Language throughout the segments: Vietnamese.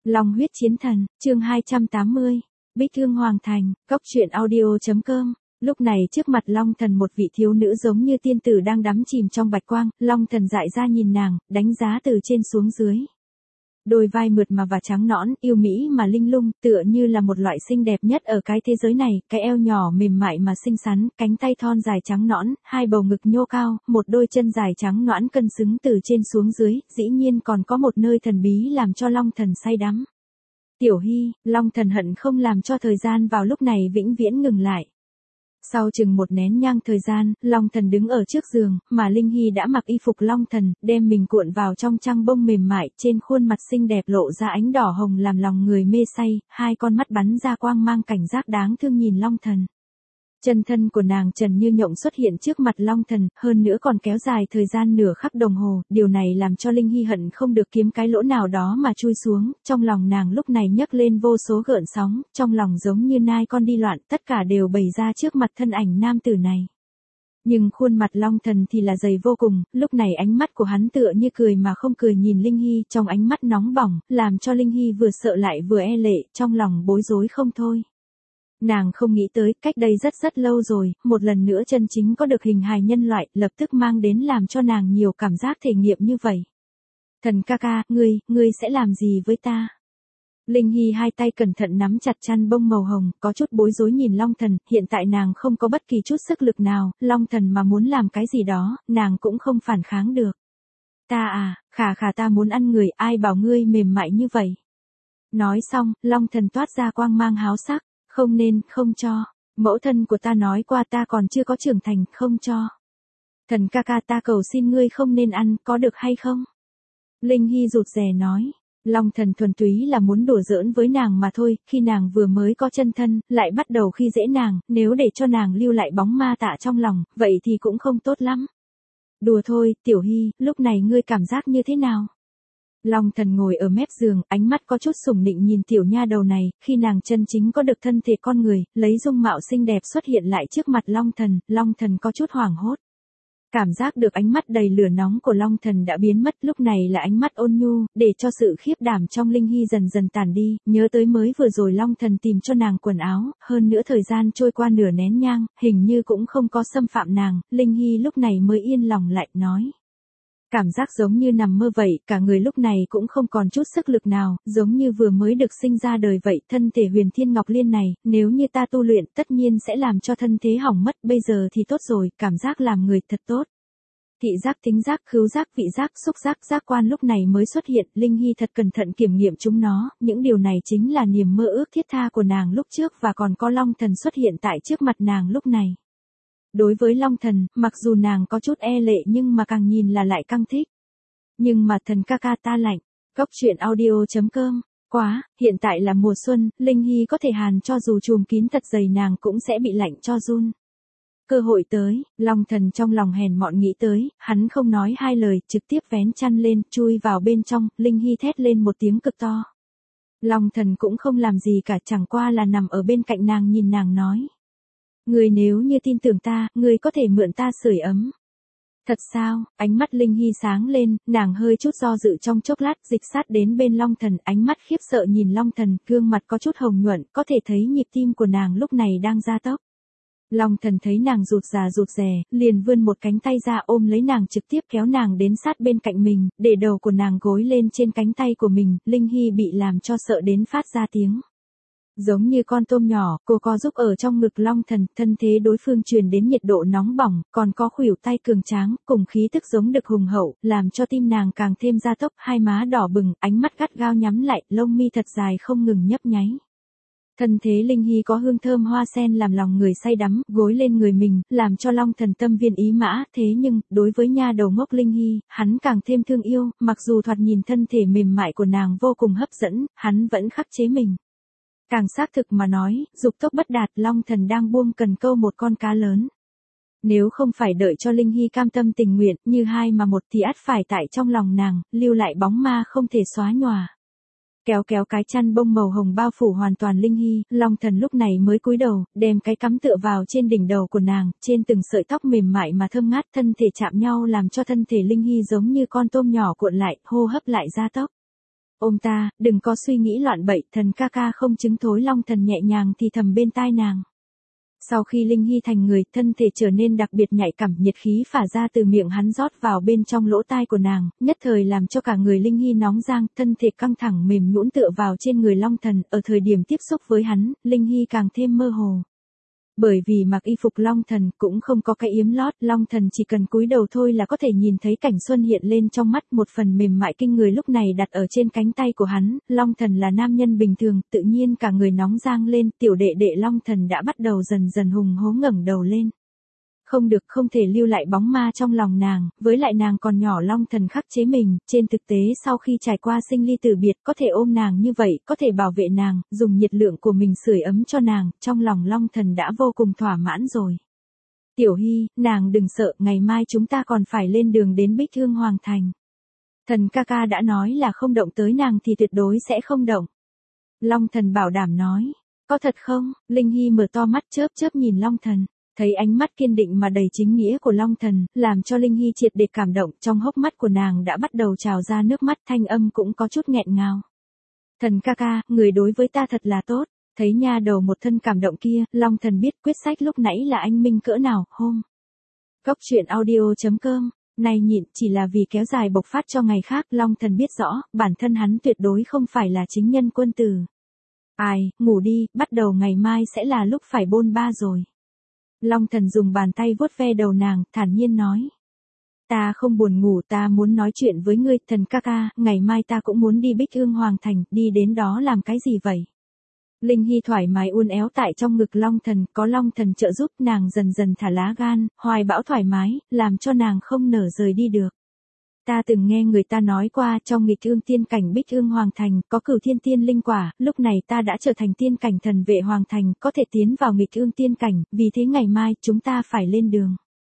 Long huyết chiến thần, chương 280. Bích Thương Hoàng Thành, Cốc truyện audio.com. Lúc này trước mặt Long Thần một vị thiếu nữ giống như tiên tử đang đắm chìm trong bạch quang, Long Thần dại ra nhìn nàng, đánh giá từ trên xuống dưới. Đôi vai mượt mà và trắng nõn, yêu mỹ mà linh lung, tựa như là một loại xinh đẹp nhất ở cái thế giới này, cái eo nhỏ mềm mại mà xinh xắn, cánh tay thon dài trắng nõn, hai bầu ngực nhô cao, một đôi chân dài trắng nõn cân xứng từ trên xuống dưới, dĩ nhiên còn có một nơi thần bí làm cho Long Thần say đắm. Tiểu Hy, Long Thần hận không làm cho thời gian vào lúc này vĩnh viễn ngừng lại. Sau chừng một nén nhang thời gian, Long Thần đứng ở trước giường, mà Linh Hy đã mặc y phục Long Thần, đem mình cuộn vào trong chăn bông mềm mại, trên khuôn mặt xinh đẹp lộ ra ánh đỏ hồng làm lòng người mê say, hai con mắt bắn ra quang mang cảnh giác đáng thương nhìn Long Thần. Chân thân của nàng trần như nhộng xuất hiện trước mặt Long Thần, hơn nữa còn kéo dài thời gian nửa khắc đồng hồ, điều này làm cho Linh Hy hận không được kiếm cái lỗ nào đó mà chui xuống, trong lòng nàng lúc này nhấc lên vô số gợn sóng, trong lòng giống như nai con đi loạn, tất cả đều bày ra trước mặt thân ảnh nam tử này. Nhưng khuôn mặt Long Thần thì là dày vô cùng, lúc này ánh mắt của hắn tựa như cười mà không cười nhìn Linh Hy, trong ánh mắt nóng bỏng, làm cho Linh Hy vừa sợ lại vừa e lệ, trong lòng bối rối không thôi. Nàng không nghĩ tới, cách đây rất lâu rồi, một lần nữa chân chính có được hình hài nhân loại, lập tức mang đến làm cho nàng nhiều cảm giác thể nghiệm như vậy. Thần ca ca, ngươi sẽ làm gì với ta? Linh Hy hai tay cẩn thận nắm chặt chăn bông màu hồng, có chút bối rối nhìn Long Thần, hiện tại nàng không có bất kỳ chút sức lực nào, Long Thần mà muốn làm cái gì đó, nàng cũng không phản kháng được. Ta khà ta muốn ăn người, ai bảo ngươi mềm mại như vậy? Nói xong, Long Thần toát ra quang mang háo sắc. Không cho. Mẫu thân của ta nói qua ta còn chưa có trưởng thành, không cho. Thần ca ca ta cầu xin ngươi không nên ăn, có được hay không? Linh Hy rụt rè nói. Long Thần thuần túy là muốn đùa giỡn với nàng mà thôi, khi nàng vừa mới có chân thân, lại bắt đầu khi dễ nàng, nếu để cho nàng lưu lại bóng ma tạ trong lòng, vậy thì cũng không tốt lắm. Đùa thôi, Tiểu Hy, lúc này ngươi cảm giác như thế nào? Long Thần ngồi ở mép giường, ánh mắt có chút sủng nịnh nhìn tiểu nha đầu này, khi nàng chân chính có được thân thể con người, lấy dung mạo xinh đẹp xuất hiện lại trước mặt Long Thần có chút hoảng hốt. Cảm giác được ánh mắt đầy lửa nóng của Long Thần đã biến mất, lúc này là ánh mắt ôn nhu, để cho sự khiếp đảm trong Linh Hy dần dần tàn đi, nhớ tới mới vừa rồi Long Thần tìm cho nàng quần áo, hơn nữa thời gian trôi qua nửa nén nhang, hình như cũng không có xâm phạm nàng, Linh Hy lúc này mới yên lòng lại, nói. Cảm giác giống như nằm mơ vậy, cả người lúc này cũng không còn chút sức lực nào, giống như vừa mới được sinh ra đời vậy, thân thể huyền thiên ngọc liên này, nếu như ta tu luyện tất nhiên sẽ làm cho thân thế hỏng mất, bây giờ thì tốt rồi, cảm giác làm người thật tốt. Thị giác, thính giác, khứu giác, vị giác, xúc giác, giác quan lúc này mới xuất hiện, Linh Hy thật cẩn thận kiểm nghiệm chúng nó, những điều này chính là niềm mơ ước thiết tha của nàng lúc trước và còn có Long Thần xuất hiện tại trước mặt nàng lúc này. Đối với Long Thần, mặc dù nàng có chút e lệ nhưng mà càng nhìn là lại căng thích. Nhưng mà thần ca ca ta lạnh. Cốc truyện audio.com. Quá, hiện tại là mùa xuân, Linh Hy có thể hàn cho dù trùm kín thật dày nàng cũng sẽ bị lạnh cho run. Cơ hội tới, Long Thần trong lòng hèn mọn nghĩ tới, hắn không nói hai lời, trực tiếp vén chăn lên, chui vào bên trong, Linh Hy thét lên một tiếng cực to. Long Thần cũng không làm gì cả, chẳng qua là nằm ở bên cạnh nàng nhìn nàng nói. Ngươi nếu như tin tưởng ta, ngươi có thể mượn ta sưởi ấm. Thật sao? Ánh mắt Linh Hy sáng lên, nàng hơi chút do dự trong chốc lát, dịch sát đến bên Long Thần, ánh mắt khiếp sợ nhìn Long Thần, gương mặt có chút hồng nhuận, có thể thấy nhịp tim của nàng lúc này đang gia tốc. Long Thần thấy nàng rụt rè, liền vươn một cánh tay ra ôm lấy nàng trực tiếp kéo nàng đến sát bên cạnh mình, để đầu của nàng gối lên trên cánh tay của mình, Linh Hy bị làm cho sợ đến phát ra tiếng. Giống như con tôm nhỏ, cô co giúp ở trong ngực Long Thần, thân thế đối phương truyền đến nhiệt độ nóng bỏng, còn có khuỷu tay cường tráng, cùng khí tức giống được hùng hậu, làm cho tim nàng càng thêm gia tốc, hai má đỏ bừng, ánh mắt gắt gao nhắm lại, lông mi thật dài không ngừng nhấp nháy. Thân thế Linh Hy có hương thơm hoa sen làm lòng người say đắm, gối lên người mình, làm cho Long Thần tâm viên ý mã, thế nhưng, đối với nha đầu ngốc Linh Hy, hắn càng thêm thương yêu, mặc dù thoạt nhìn thân thể mềm mại của nàng vô cùng hấp dẫn, hắn vẫn khắc chế mình. Càng xác thực mà nói, dục tốc bất đạt, Long Thần đang buông cần câu một con cá lớn. Nếu không phải đợi cho Linh Hy cam tâm tình nguyện, như hai mà một thì ắt phải tại trong lòng nàng, lưu lại bóng ma không thể xóa nhòa. Kéo cái chăn bông màu hồng bao phủ hoàn toàn Linh Hy, Long Thần lúc này mới cúi đầu, đem cái cắm tựa vào trên đỉnh đầu của nàng, trên từng sợi tóc mềm mại mà thơm ngát, thân thể chạm nhau làm cho thân thể Linh Hy giống như con tôm nhỏ cuộn lại, hô hấp lại gia tốc. Ôm ta, đừng có suy nghĩ loạn bậy, thần ca ca không chứng thối. Long Thần nhẹ nhàng thì thầm bên tai nàng. Sau khi Linh Hy thành người, thân thể trở nên đặc biệt nhạy cảm, nhiệt khí phả ra từ miệng hắn rót vào bên trong lỗ tai của nàng, nhất thời làm cho cả người Linh Hy nóng rang, thân thể căng thẳng mềm nhũn tựa vào trên người Long Thần, ở thời điểm tiếp xúc với hắn, Linh Hy càng thêm mơ hồ. Bởi vì mặc y phục Long Thần cũng không có cái yếm lót, Long Thần chỉ cần cúi đầu thôi là có thể nhìn thấy cảnh xuân hiện lên trong mắt, một phần mềm mại kinh người lúc này đặt ở trên cánh tay của hắn. Long Thần là nam nhân bình thường, tự nhiên cả người nóng rang lên, tiểu đệ đệ Long Thần đã bắt đầu dần dần hùng hố ngẩng đầu lên. Không được, không thể lưu lại bóng ma trong lòng nàng, với lại nàng còn nhỏ. Long Thần khắc chế mình, trên thực tế sau khi trải qua sinh ly tử biệt, có thể ôm nàng như vậy, có thể bảo vệ nàng, dùng nhiệt lượng của mình sưởi ấm cho nàng, trong lòng Long Thần đã vô cùng thỏa mãn rồi. Tiểu Hy, nàng đừng sợ, ngày mai chúng ta còn phải lên đường đến Bích Thương Hoàng Thành. Thần ca ca đã nói là không động tới nàng thì tuyệt đối sẽ không động. Long Thần bảo đảm nói. Có thật không? Linh Hy mở to mắt chớp chớp nhìn Long Thần. Thấy ánh mắt kiên định mà đầy chính nghĩa của Long Thần, làm cho Linh Hy triệt để cảm động, trong hốc mắt của nàng đã bắt đầu trào ra nước mắt, thanh âm cũng có chút nghẹn ngào. Thần ca ca, người đối với ta thật là tốt. Thấy nha đầu một thân cảm động kia, Long Thần biết quyết sách lúc nãy là anh minh cỡ nào. Hôm Cốc truyện audio.com, này nhịn chỉ là vì kéo dài bộc phát cho ngày khác. Long Thần biết rõ, bản thân hắn tuyệt đối không phải là chính nhân quân tử. Ai, ngủ đi, bắt đầu ngày mai sẽ là lúc phải bôn ba rồi. Long Thần dùng bàn tay vuốt ve đầu nàng, thản nhiên nói. Ta không buồn ngủ, ta muốn nói chuyện với ngươi. Thần ca ca, ngày mai ta cũng muốn đi Bích Thương Hoàng Thành, đi đến đó làm cái gì vậy? Linh Hy thoải mái uốn éo tại trong ngực Long Thần, có Long Thần trợ giúp nàng dần dần thả lá gan, hoài bão thoải mái, làm cho nàng không nở rời đi được. Ta từng nghe người ta nói qua, trong nghịch thương tiên cảnh Bích Thương Hoàng Thành, có Cửu Thiên Tiên linh quả, lúc này ta đã trở thành tiên cảnh thần vệ Hoàng Thành, có thể tiến vào nghịch thương tiên cảnh, vì thế ngày mai, chúng ta phải lên đường.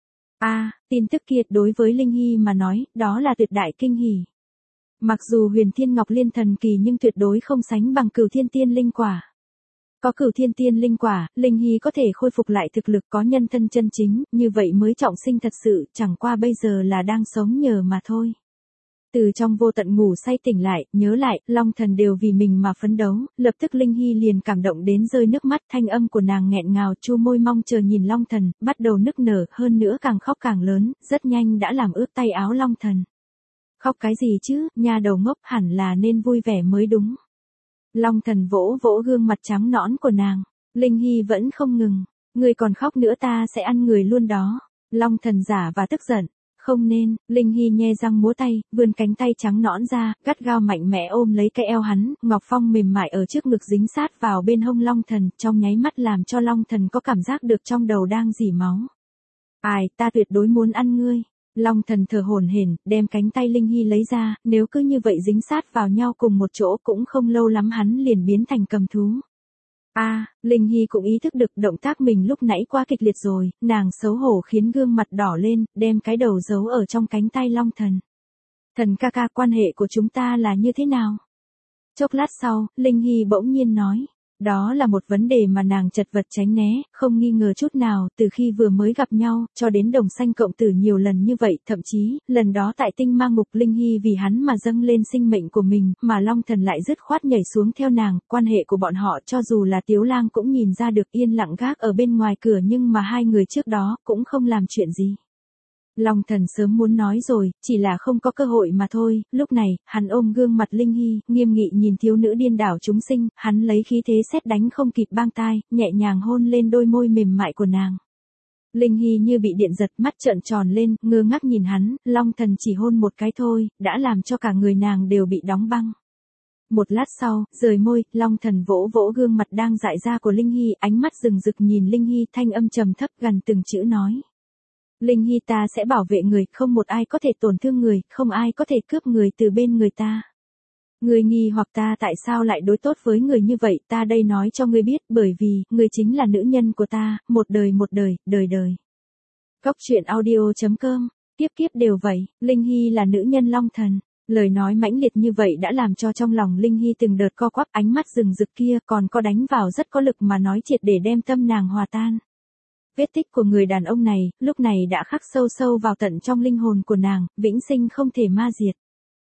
Tin tức kia đối với Linh Hy mà nói, đó là tuyệt đại kinh hỉ. Mặc dù Huyền Thiên Ngọc Liên thần kỳ nhưng tuyệt đối không sánh bằng Cửu Thiên Tiên linh quả. Có Cửu Thiên Tiên linh quả, Linh Hy có thể khôi phục lại thực lực, có nhân thân chân chính, như vậy mới trọng sinh thật sự, chẳng qua bây giờ là đang sống nhờ mà thôi. Từ trong vô tận ngủ say tỉnh lại, nhớ lại, Long Thần đều vì mình mà phấn đấu, lập tức Linh Hy liền cảm động đến rơi nước mắt, thanh âm của nàng nghẹn ngào, chu môi mong chờ nhìn Long Thần, bắt đầu nức nở, hơn nữa càng khóc càng lớn, rất nhanh đã làm ướt tay áo Long Thần. Khóc cái gì chứ, nha đầu ngốc, hẳn là nên vui vẻ mới đúng. Long Thần vỗ vỗ gương mặt trắng nõn của nàng. Linh Hy vẫn không ngừng. Người còn khóc nữa ta sẽ ăn người luôn đó. Long Thần giả và tức giận. Không nên. Linh Hy nhe răng múa tay, vươn cánh tay trắng nõn ra, gắt gao mạnh mẽ ôm lấy cái eo hắn. Ngọc Phong mềm mại ở trước ngực dính sát vào bên hông Long Thần, trong nháy mắt làm cho Long Thần có cảm giác được trong đầu đang rỉ máu. Ta tuyệt đối muốn ăn ngươi. Long Thần thở hổn hển, đem cánh tay Linh Hy lấy ra, nếu cứ như vậy dính sát vào nhau cùng một chỗ cũng không lâu lắm hắn liền biến thành cầm thú. Linh Hy cũng ý thức được động tác mình lúc nãy quá kịch liệt rồi, nàng xấu hổ khiến gương mặt đỏ lên, đem cái đầu giấu ở trong cánh tay Long Thần. Thần ca ca, quan hệ của chúng ta là như thế nào? Chốc lát sau, Linh Hy bỗng nhiên nói. Đó là một vấn đề mà nàng chật vật tránh né, không nghi ngờ chút nào, từ khi vừa mới gặp nhau, cho đến đồng sanh cộng tử nhiều lần như vậy, thậm chí, lần đó tại tinh ma ngục Linh Hy vì hắn mà dâng lên sinh mệnh của mình, mà Long Thần lại dứt khoát nhảy xuống theo nàng, quan hệ của bọn họ cho dù là Tiếu Lang cũng nhìn ra được, yên lặng gác ở bên ngoài cửa, nhưng mà hai người trước đó, cũng không làm chuyện gì. Long Thần sớm muốn nói rồi, chỉ là không có cơ hội mà thôi. Lúc này, hắn ôm gương mặt Linh Hy, nghiêm nghị nhìn thiếu nữ điên đảo chúng sinh, hắn lấy khí thế sét đánh không kịp bang tai, nhẹ nhàng hôn lên đôi môi mềm mại của nàng. Linh Hy như bị điện giật, mắt trợn tròn lên, ngơ ngác nhìn hắn. Long Thần chỉ hôn một cái thôi, đã làm cho cả người nàng đều bị đóng băng. Một lát sau, rời môi, Long Thần vỗ vỗ gương mặt đang dại ra của Linh Hy, ánh mắt rừng rực nhìn Linh Hy, thanh âm trầm thấp gần từng chữ nói. Linh Hy, ta sẽ bảo vệ người, không một ai có thể tổn thương người, không ai có thể cướp người từ bên người ta. Người nghi hoặc ta tại sao lại đối tốt với người như vậy, ta đây nói cho ngươi biết, bởi vì, người chính là nữ nhân của ta, một đời, đời đời. Cốc truyện audio.com, tiếp đều vậy, Linh Hy là nữ nhân Long Thần. Lời nói mãnh liệt như vậy đã làm cho trong lòng Linh Hy từng đợt co quắp, ánh mắt rừng rực kia còn có đánh vào rất có lực mà nói triệt để đem tâm nàng hòa tan. Vết tích của người đàn ông này, lúc này đã khắc sâu vào tận trong linh hồn của nàng, vĩnh sinh không thể ma diệt.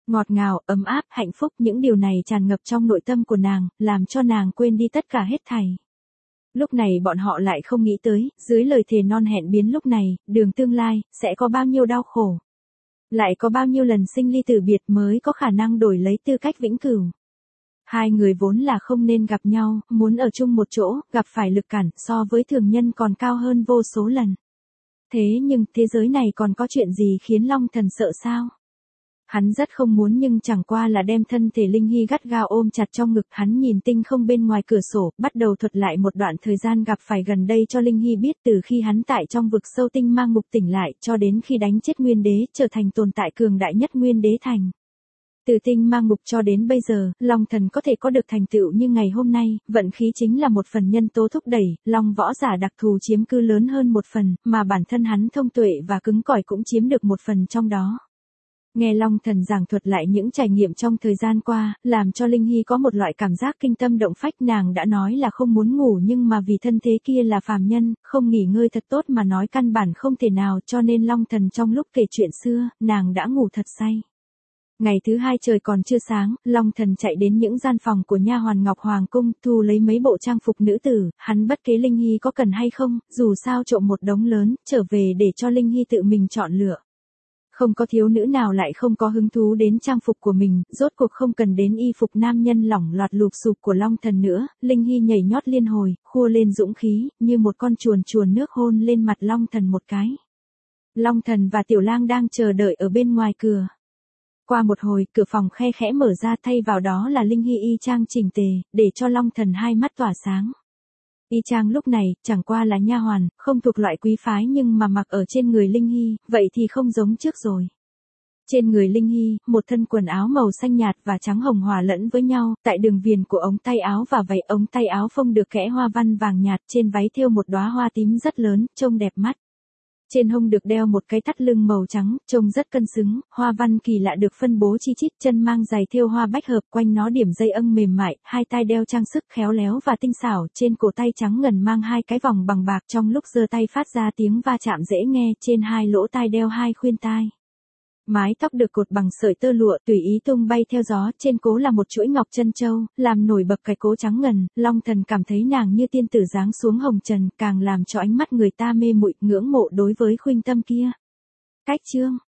Ngọt ngào, ấm áp, hạnh phúc, những điều này tràn ngập trong nội tâm của nàng, làm cho nàng quên đi tất cả hết thảy. Lúc này bọn họ lại không nghĩ tới, dưới lời thề non hẹn biến lúc này, đường tương lai, sẽ có bao nhiêu đau khổ. Lại có bao nhiêu lần sinh ly tử biệt mới có khả năng đổi lấy tư cách vĩnh cửu. Hai người vốn là không nên gặp nhau, muốn ở chung một chỗ, gặp phải lực cản so với thường nhân còn cao hơn vô số lần. Thế nhưng, thế giới này còn có chuyện gì khiến Long Thần sợ sao? Hắn rất không muốn nhưng chẳng qua là đem thân thể Linh Hy gắt gao ôm chặt trong ngực. Hắn nhìn tinh không bên ngoài cửa sổ, bắt đầu thuật lại một đoạn thời gian gặp phải gần đây cho Linh Hy biết, từ khi hắn tại trong vực sâu tinh mang ngục tỉnh lại, cho đến khi đánh chết Nguyên Đế, trở thành tồn tại cường đại nhất Nguyên Đế thành. Từ tinh mang ngục cho đến bây giờ, Long Thần có thể có được thành tựu như ngày hôm nay, vận khí chính là một phần nhân tố thúc đẩy, Long võ giả đặc thù chiếm cư lớn hơn một phần, mà bản thân hắn thông tuệ và cứng cỏi cũng chiếm được một phần trong đó. Nghe Long Thần giảng thuật lại những trải nghiệm trong thời gian qua, làm cho Linh Hy có một loại cảm giác kinh tâm động phách. Nàng đã nói là không muốn ngủ nhưng mà vì thân thế kia là phàm nhân, không nghỉ ngơi thật tốt mà nói căn bản không thể nào, cho nên Long Thần trong lúc kể chuyện xưa, nàng đã ngủ thật say. Ngày thứ hai trời còn chưa sáng, Long Thần chạy đến những gian phòng của nha hoàn Ngọc Hoàng cung, thu lấy mấy bộ trang phục nữ tử, hắn bất kể Linh Hy có cần hay không, dù sao trộm một đống lớn, trở về để cho Linh Hy tự mình chọn lựa. Không có thiếu nữ nào lại không có hứng thú đến trang phục của mình, rốt cuộc không cần đến y phục nam nhân lỏng loạt lụp xụp của Long Thần nữa. Linh Hy nhảy nhót liên hồi, khua lên dũng khí, như một con chuồn chuồn nước hôn lên mặt Long Thần một cái. Long Thần và Tiểu Lang đang chờ đợi ở bên ngoài cửa. Qua một hồi, cửa phòng khe khẽ mở ra, thay vào đó là Linh Hy y chang chỉnh tề, để cho Long Thần hai mắt tỏa sáng. Y chang lúc này, chẳng qua là nha hoàn, không thuộc loại quý phái nhưng mà mặc ở trên người Linh Hy, vậy thì không giống trước rồi. Trên người Linh Hy, một thân quần áo màu xanh nhạt và trắng hồng hòa lẫn với nhau, tại đường viền của ống tay áo và váy ống tay áo phông được kẽ hoa văn vàng nhạt, trên váy thêu một đóa hoa tím rất lớn, trông đẹp mắt. Trên hông được đeo một cái thắt lưng màu trắng, trông rất cân xứng, hoa văn kỳ lạ được phân bố chi chít, chân mang giày thêu hoa bách hợp, quanh nó điểm dây âng mềm mại, hai tai đeo trang sức khéo léo và tinh xảo, trên cổ tay trắng ngần mang hai cái vòng bằng bạc, trong lúc giơ tay phát ra tiếng va chạm dễ nghe, trên hai lỗ tai đeo hai khuyên tai. Mái tóc được cột bằng sợi tơ lụa tùy ý tung bay theo gió, trên cố là một chuỗi ngọc chân châu, làm nổi bật cái cố trắng ngần. Long Thần cảm thấy nàng như tiên tử giáng xuống hồng trần, càng làm cho ánh mắt người ta mê muội, ngưỡng mộ đối với khuynh tâm kia. Cách chương